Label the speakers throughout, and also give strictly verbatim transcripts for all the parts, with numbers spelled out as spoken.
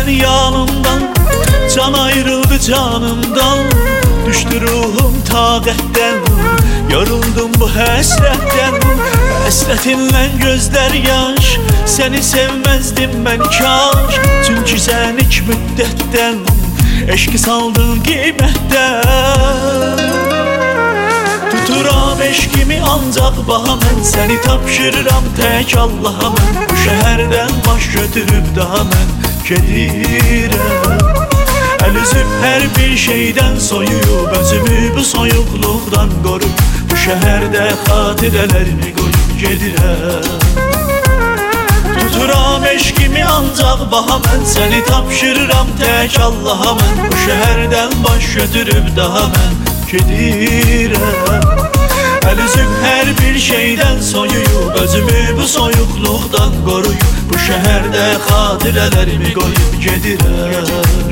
Speaker 1: yanımdan, can ayrıldı canımdan. Düştü ruhum taqətdən, yoruldum bu həsrətdən. Həsrətinlə gözlər yaş, səni sevməzdim mən kaş. Çünki sən ilk müddətdən eşqi saldın qiymətdən. Tuturam eşqimi ancaq baha mən, səni tapşırıram tək Allaha mən. Bu şəhərdən baş götürüb daha mən gedirəm. Əl üzüb hər bir şeydən soyuyub, özümü bu soyuqluqdan qorub. Bu şəhərdə xatirələrimi qoyub gedirəm. Tuturam eşqimi ancaq baha mən, səni tapşırıram tək Allaha mən. Bu şəhərdən baş götürüb daha mən gedirəm. Əl üzüb hər bir şeydən soyuyub, özümü bu soyuqluqdan qoruyub. Bu şəhərdə xatirələrimi qoyub gedirəm.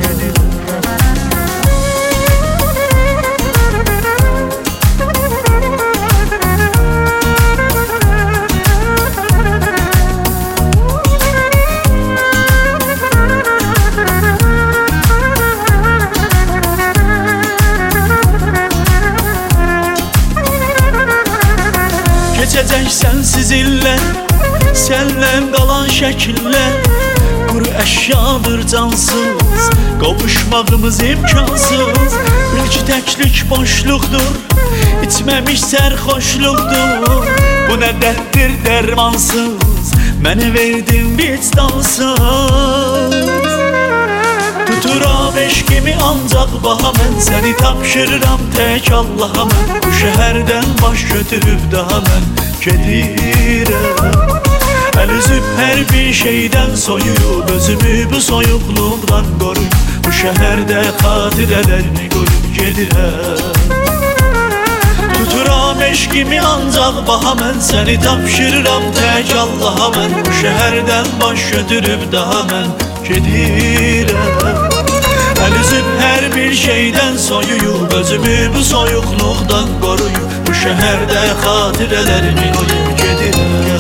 Speaker 1: Keçəcək sənsiz illər, sənlən qalan şəkillər. Quru əşyadır cansız, qovuşmağımız imkansız. Bil ki təklik boşluqdur, içməmiş sərxoşluqdur. Bu nə dərddir dərmansız, mənə verdin vicdansız. Tuturam eşqimi ancaq baha mən, səni tapşırıram tək Allaha mən. Bu şəhərdən baş götürüb daha mən gedirəm. Əl üzüb hər bir şeydən soyuyub, özümü bu soyuqluqdan qoruyub. Bu şəhərdə xatirələrimi qoyub gedirəm. Tuturam eşqimi ancaq baha mən, səni tapşırıram tək Allaha mən. Bu şəhərdən baş götürüb daha mən gedirəm. Əl üzüb hər bir şeydən soyuyub, özümü bu soyuqluqdan qoruyub. Bu şəhərdə xatirələrimi qoyub gedirəm.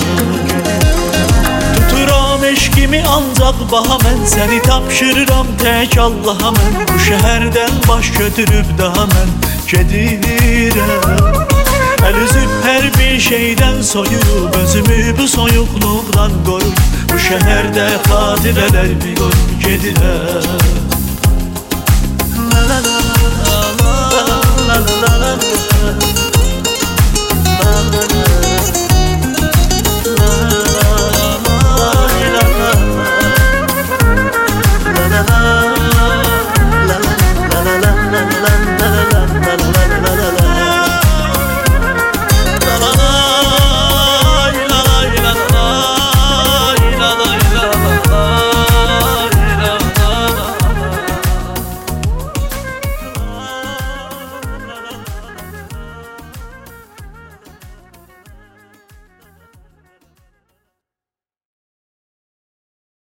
Speaker 1: Tuturam eşqimi ancaq baha mən, səni tapşırıram tək Allaha mən. Bu şəhərdən baş götürüb daha mən gedirəm. Əl üzüb hər bir şeydən soyuyub, özümü bu soyuqluqdan qoruyub. Bu şəhərdə xatirələrimi qoyub gedirəm.